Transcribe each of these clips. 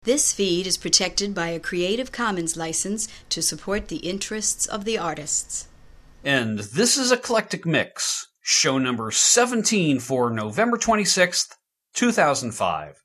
This feed is protected by a Creative Commons license to support the interests of the artists. And this is Eclectic Mix, show number 17 for November 26th, 2005.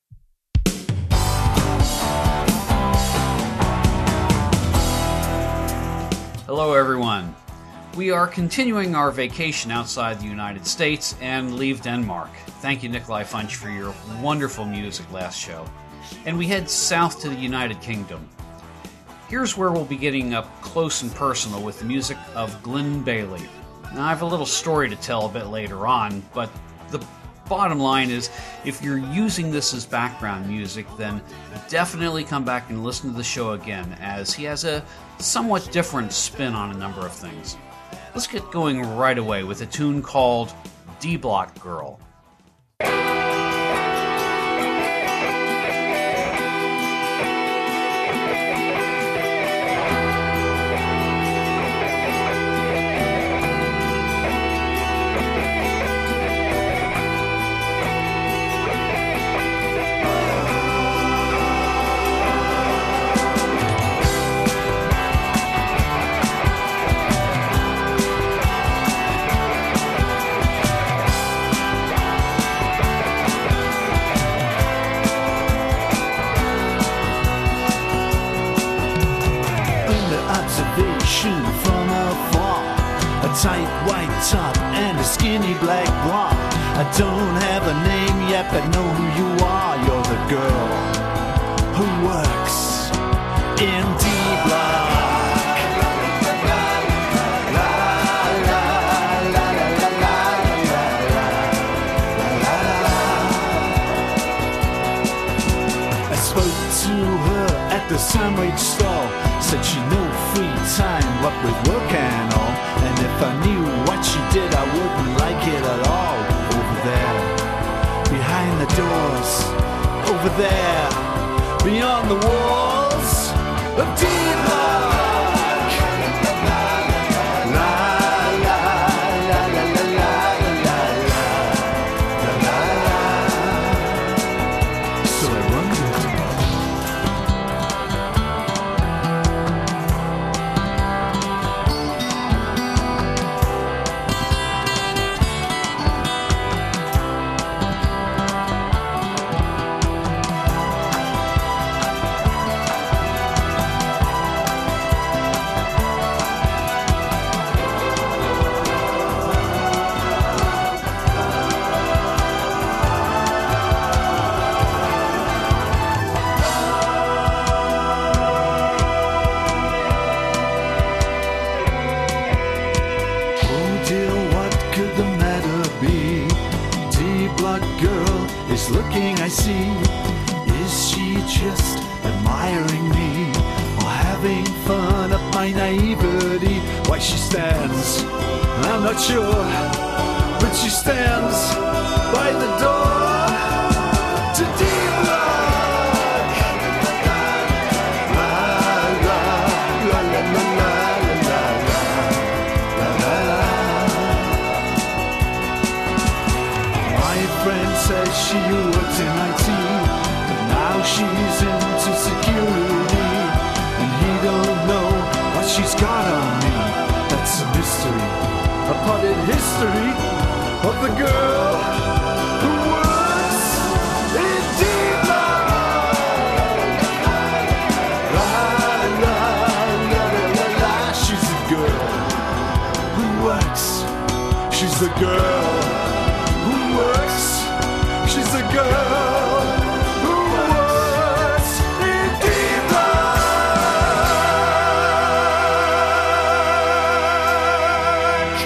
Hello everyone. We are continuing our vacation outside the United States and leave Denmark. Thank you, Nikolai Funch, for your wonderful music last show. And we head south to the United Kingdom. Here's where we'll be getting up close and personal with the music of Glyn Bailey. Now, I have a little story to tell a bit later on, but the bottom line is, if you're using this as background music, then definitely come back and listen to the show again, as he has a somewhat different spin on a number of things. Let's get going right away with a tune called D-Block Girl. From afar, a tight white top and a skinny black bra. I don't have a name yet, but know who you are. You're the girl who works in D-Block. I spoke to her at the sandwich stall. Said she no free time, what with work and all. And if I knew what she did, I wouldn't like it at all. Over there, behind the doors. Over there, beyond the walls of D-Block. La la la la la la la la la. So I wondered. Looking, I see. Is she just admiring me, or having fun at my naivety? Why she stands, I'm not sure, but she stands by the door to D-Block. La la la la la la la la la la. My friend says she works in IT, but now she's into security, and he don't know what she's got on me. That's a mystery, a potted history of the girl who works in D-Block. La la la la la. She's a girl who works. She's a girl who works. She's a girl who works in D-Block.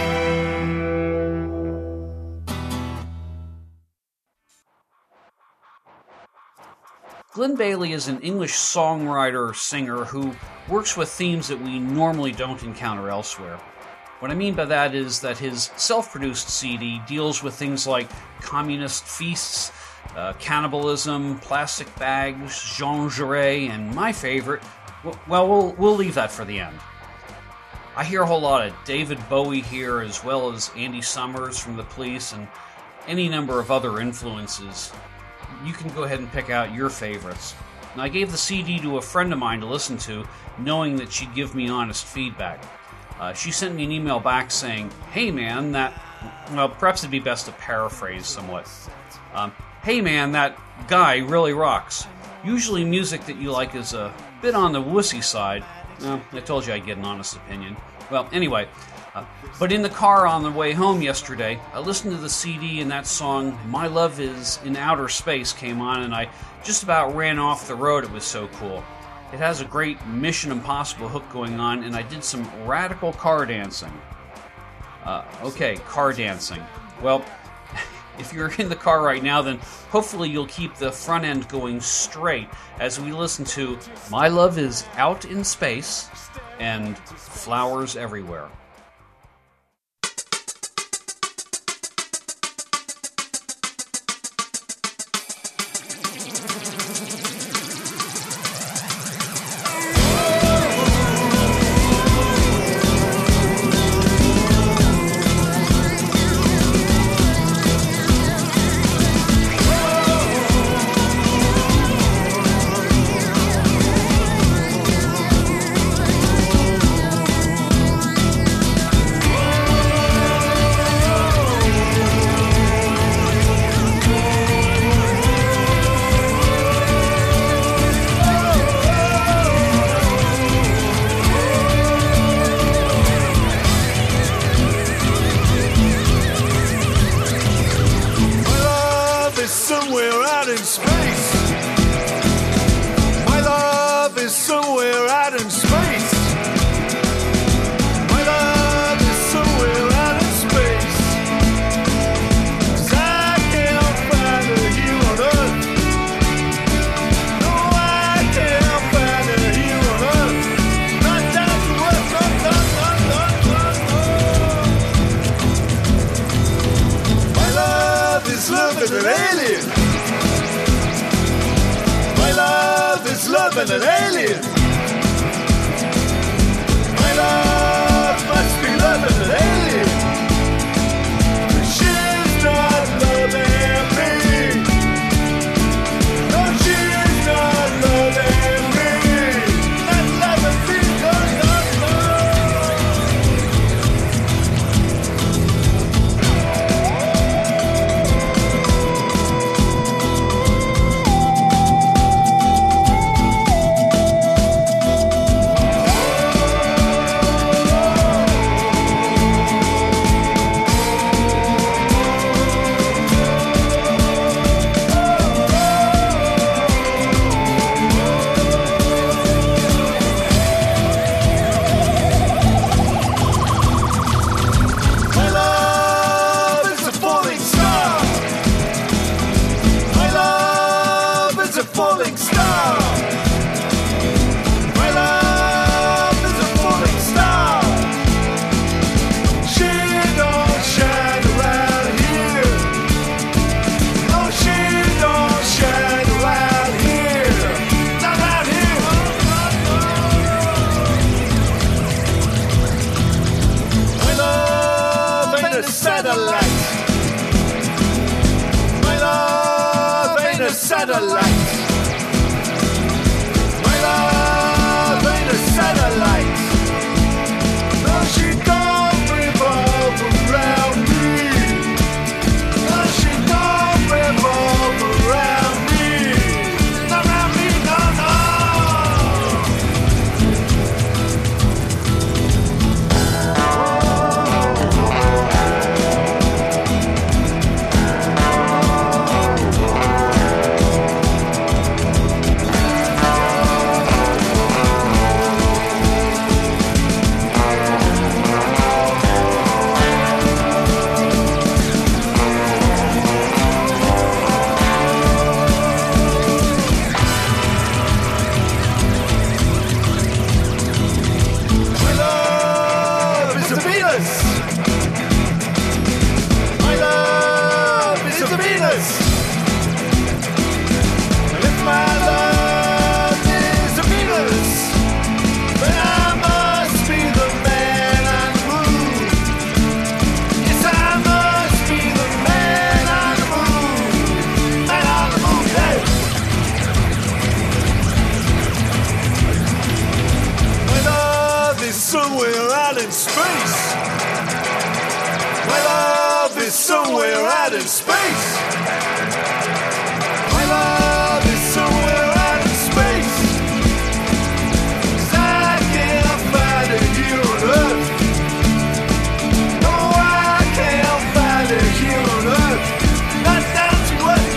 Glyn Bailey is an English songwriter-singer who works with themes that we normally don't encounter elsewhere. What I mean by that is that his self-produced CD deals with things like communist feasts, cannibalism, plastic bags, Jean Jaurès, and my favorite, well, we'll leave that for the end. I hear a whole lot of David Bowie here, as well as Andy Summers from The Police, and any number of other influences. You can go ahead and pick out your favorites. I gave the CD to a friend of mine to listen to, knowing that she'd give me honest feedback. She sent me an email back saying, "Hey man, perhaps it'd be best to paraphrase somewhat. Hey man, that guy really rocks. Usually music that you like is a bit on the wussy side." I told you I'd get an honest opinion. Well, anyway, but in the car on the way home yesterday, I listened to the CD and that song, "My Love Is in Outer Space," came on, and I just about ran off the road. It was so cool. It has a great Mission Impossible hook going on, and I did some radical car dancing. Okay, car dancing. Well, if you're in the car right now, then hopefully you'll keep the front end going straight as we listen to "My Love Is Out in Space" and "Flowers Everywhere." somewhere out in space. My love is somewhere out in space. 'Cause I can't find it here on Earth. No, I can't find it here on Earth. Not down to Earth.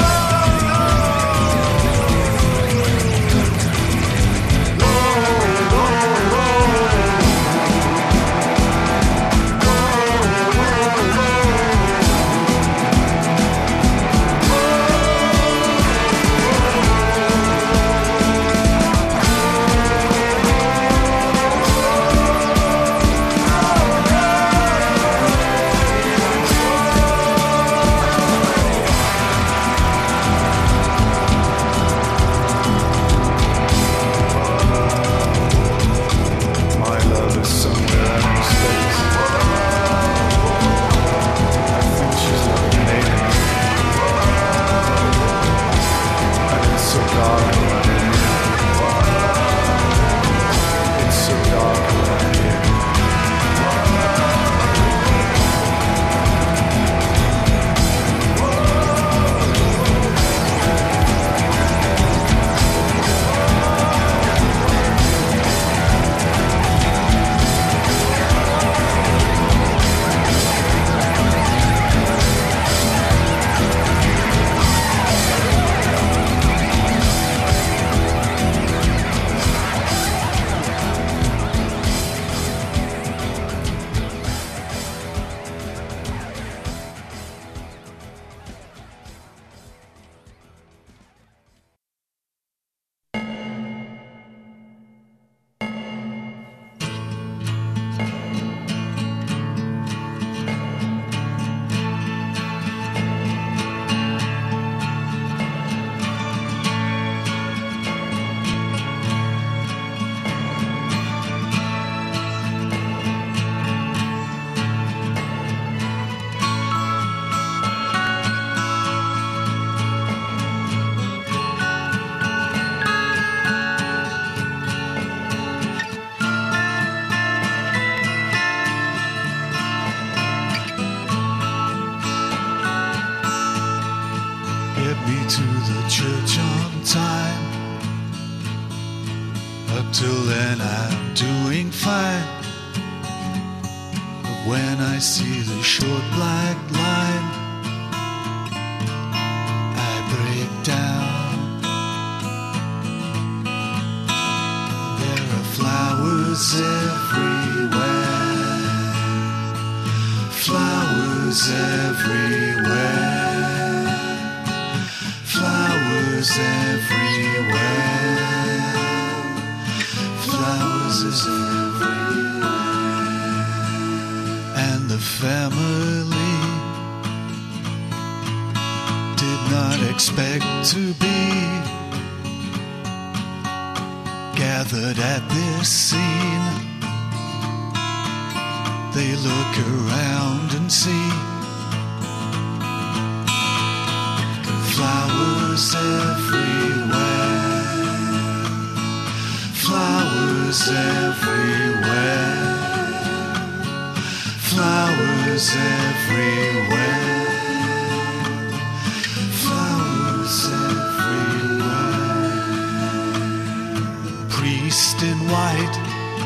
To the church on time. Up till then I'm doing fine. But when I see the short black line, I break down. There are flowers everywhere. Flowers everywhere. Flowers everywhere. Flowers everywhere. And the family did not expect to be gathered at this scene. They look around and see flowers everywhere. Flowers everywhere. Flowers everywhere. Flowers everywhere. Priest in white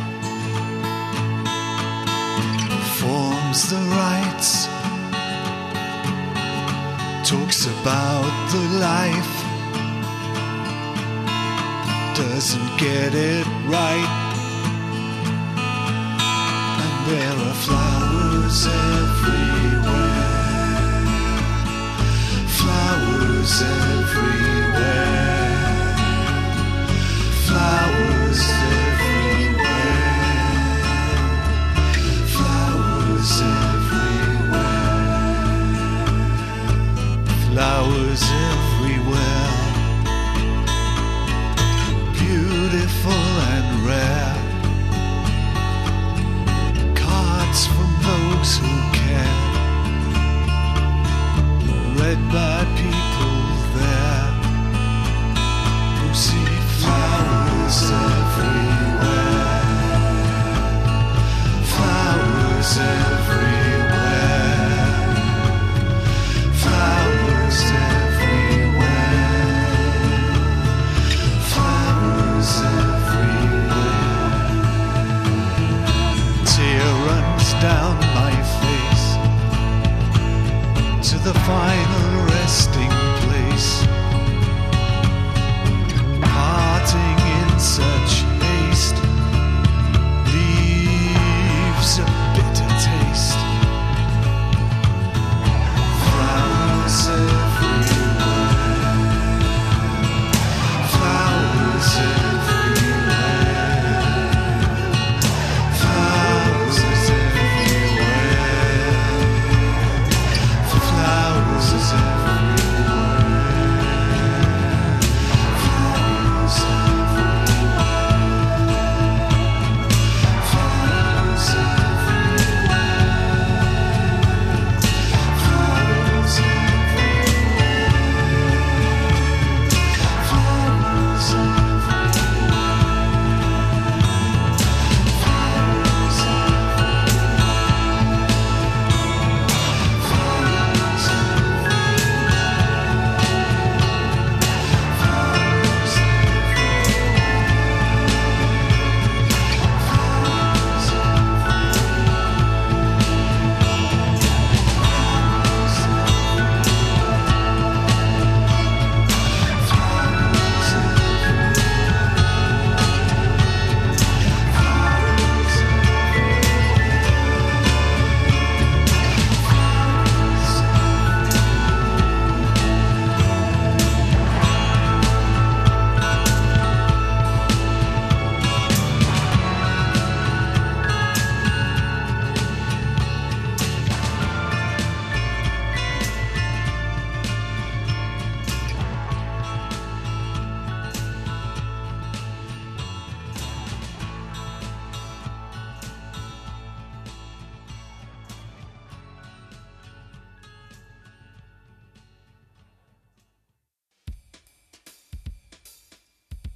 performs the rites, talks about the life, doesn't get it right. And there are flowers everywhere. Flowers everywhere. Flowers everywhere. Flowers everywhere. Flowers everywhere. Beautiful and rare. Cards from those who care. Read by people there who see flowers everywhere. Flowers everywhere.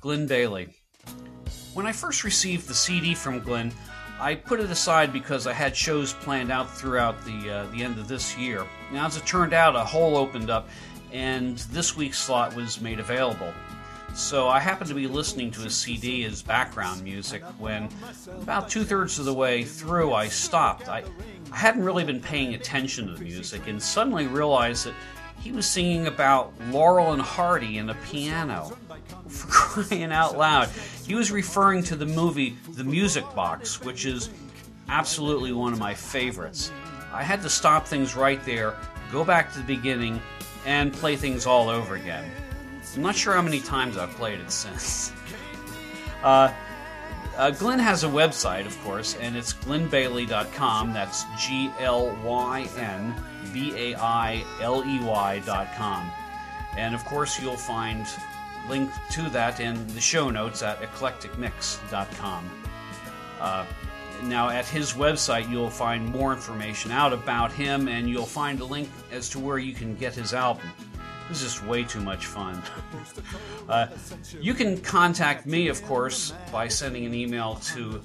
Glyn Bailey. When I first received the CD from Glyn, I put it aside because I had shows planned out throughout the end of this year. Now, as it turned out, a hole opened up, and this week's slot was made available. So I happened to be listening to his CD as background music when, about 2/3 of the way through, I stopped. I hadn't really been paying attention to the music and suddenly realized that he was singing about Laurel and Hardy and a piano. For crying out loud. He was referring to the movie The Music Box, which is absolutely one of my favorites. I had to stop things right there, go back to the beginning, and play things all over again. I'm not sure how many times I've played it since. Glyn has a website, of course, and it's glynbailey.com. That's GLYNBAILEY.com. And, of course, you'll find link to that in the show notes at eclecticmix.com. Now, at his website, you'll find more information out about him, and you'll find a link as to where you can get his album. This is just way too much fun. You can contact me, of course, by sending an email to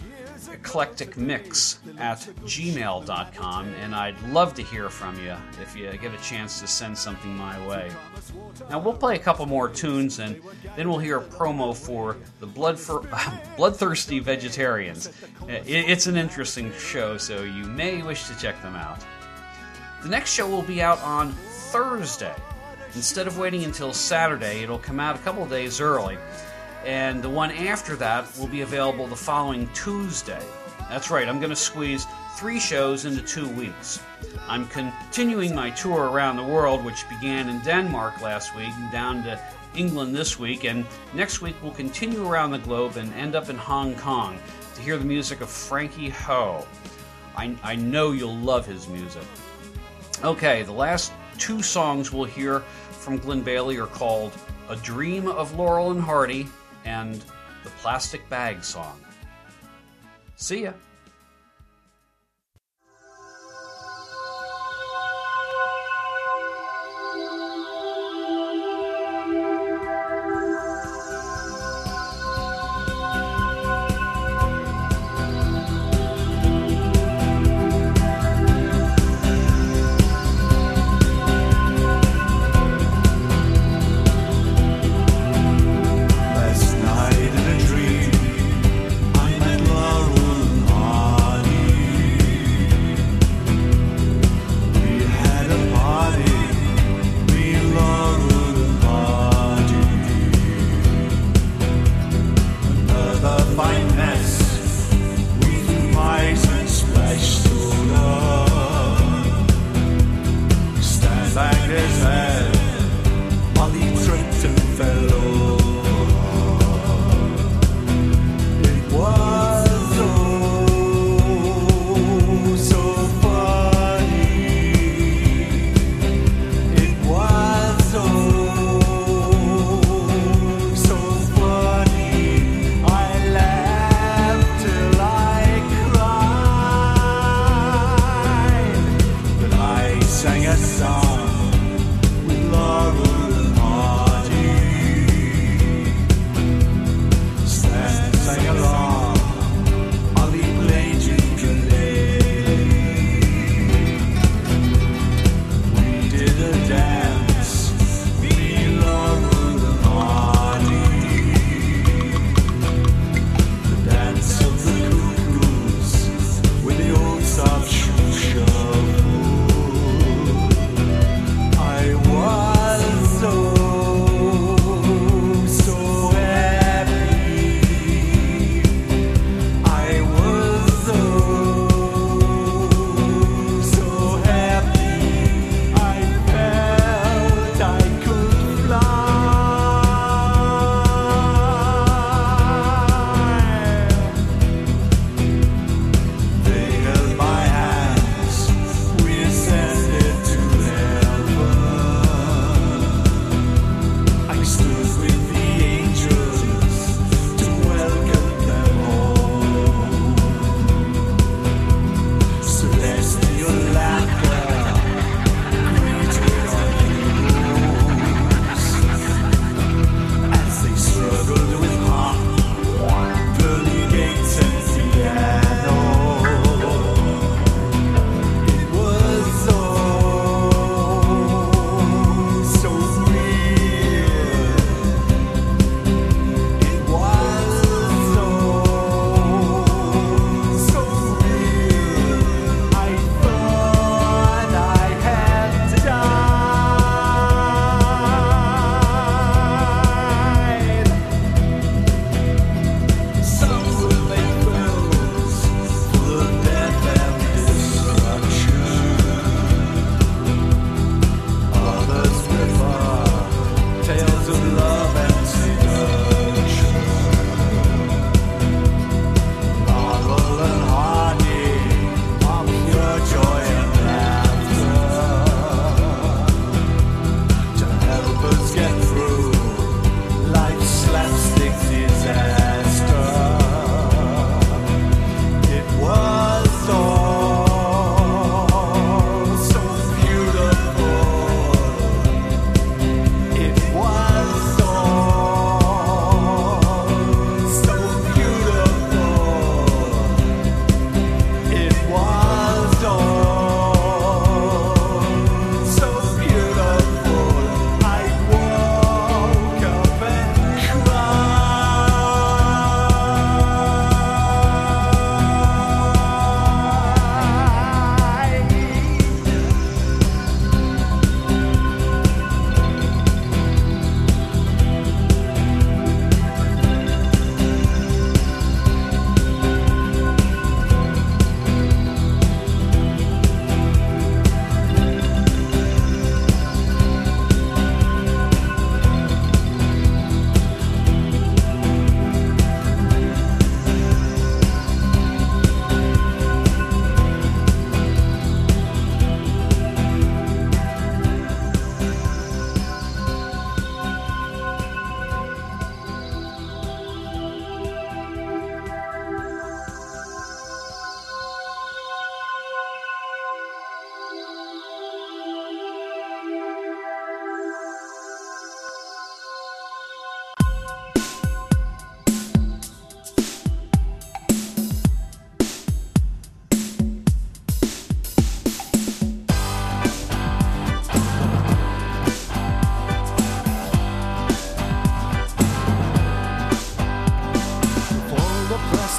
eclecticmix@gmail.com, and I'd love to hear from you if you get a chance to send something my way. Now, we'll play a couple more tunes, and then we'll hear a promo for the Bloodthirsty Vegetarians. It's an interesting show, so you may wish to check them out. The next show will be out on Thursday. Instead of waiting until Saturday, it'll come out a couple of days early. And the one after that will be available the following Tuesday. That's right, I'm going to squeeze 3 shows into 2 weeks. I'm continuing my tour around the world, which began in Denmark last week and down to England this week. And next week we'll continue around the globe and end up in Hong Kong to hear the music of Frankie Ho. I know you'll love his music. Okay, the last 2 songs we'll hear from Glyn Bailey are called A Dream of Laurel and Hardy and The Plastic Bag Song. See ya. Last night in a dream, I met Laurel and Hardy.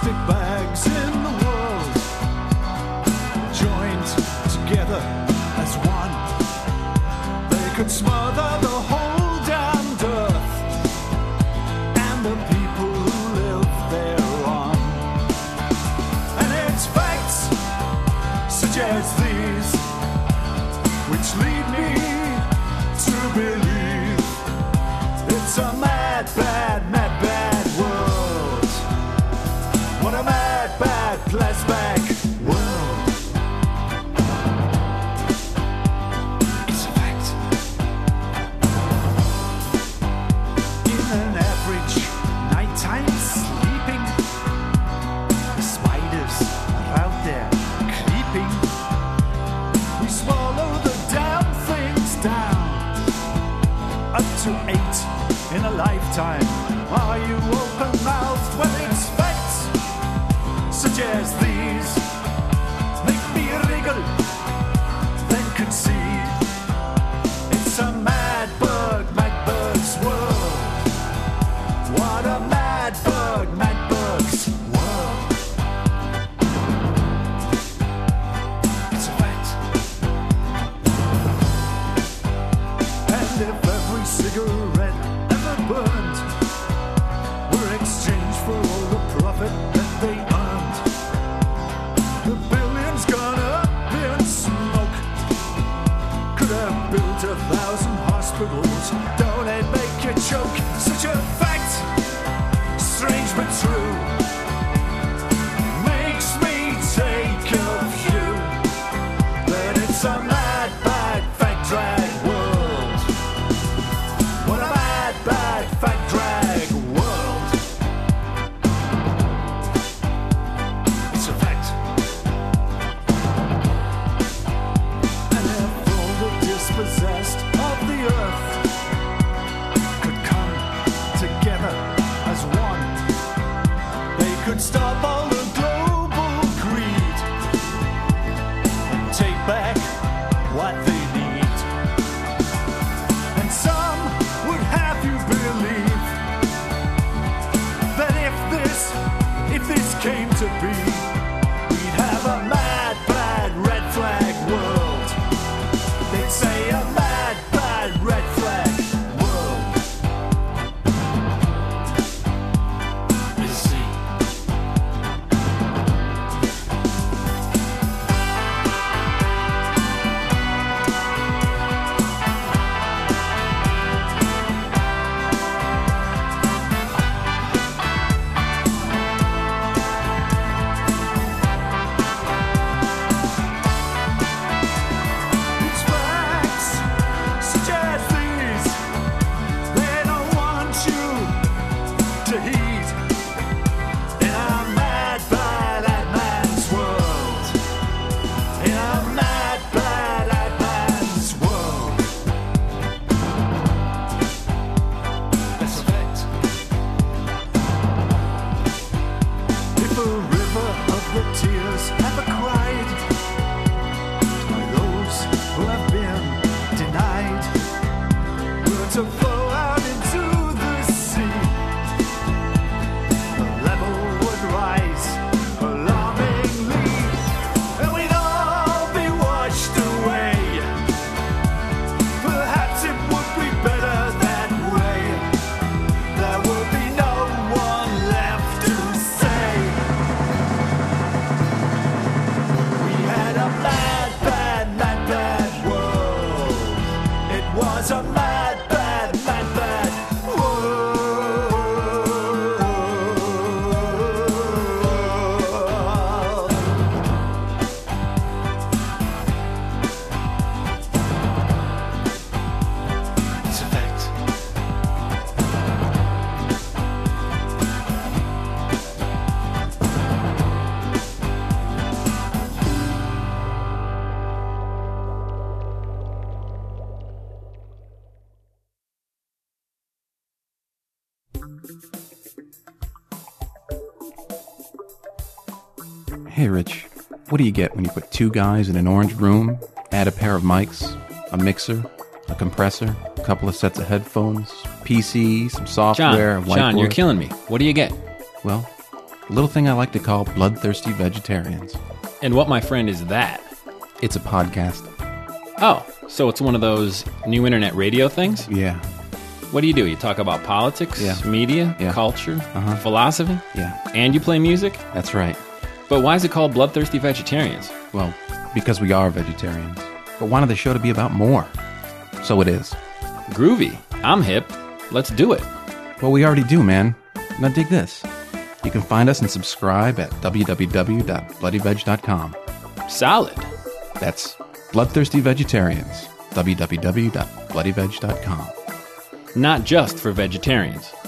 plastic bags in the world, joined together as one. They could smother the whole damned earth and the people who live thereon. And it's facts such as these which lead me to believe it's a mad, bad, mad, bad world. What a mad, bad, flashback world. It's a fact. In an average nighttime sleeping, the spiders are out there creeping. We swallow the damn things down. Up to 8 in a lifetime. Are you open-mouthed when it's facts such as these make me wriggle, then concede it's a mad bug's world. What a mad bug's world. It's a fact. And if every cigarette ever burned were exchanged for all the profit that they earned, the billions gone up in smoke could have built 1,000 hospitals. Don't it make you choke? Such a fact, strange but true, makes me take a view that it's a mad, bad, fact drag world. What a mad, bad, fact drag world. It's a fact. And if all the dispossessed of the earth could come together as one, they could stop all the global greed and take back what they need. And some would have you believe that if this came to be, we'd have a mad, bad, red flag world. They'd say a mad, bad, red flag world. You see. It's facts such as these they don't want you to heed. In a mad, bad man's world. In a mad, bad man's world. That's a fact. If a river of the tears ever cried by those who have been denied were to flow out into the sea, the level would rise alarmingly, and we'd all be washed away. Perhaps it would be better that way. There would be no one left to say we had a mad, bad, mad, bad world. It was a mad, bad, mad, bad world. It's a fact. Hey, Rich, what do you get when you put two guys in an orange room, add a pair of mics, a mixer, a compressor, a couple of sets of headphones, PC, some software, a whiteboard? John, you're killing me. What do you get? Well, A little thing I like to call Bloodthirsty Vegetarians. And what, my friend, is that? It's a podcast. Oh, so it's one of those new internet radio things? Yeah. What do? You talk about politics, Yeah. media, Yeah. culture, Uh-huh. philosophy, Yeah, and you play music? that's right. But why is it called Bloodthirsty Vegetarians? Well, because we are vegetarians. But wanted the show to be about more. So it is. Groovy. I'm hip. Let's do it. Well, we already do, man. Now dig this. You can find us and subscribe at www.blooddyveg.com. Solid. That's Bloodthirsty Vegetarians. www.blooddyveg.com. Not just for vegetarians.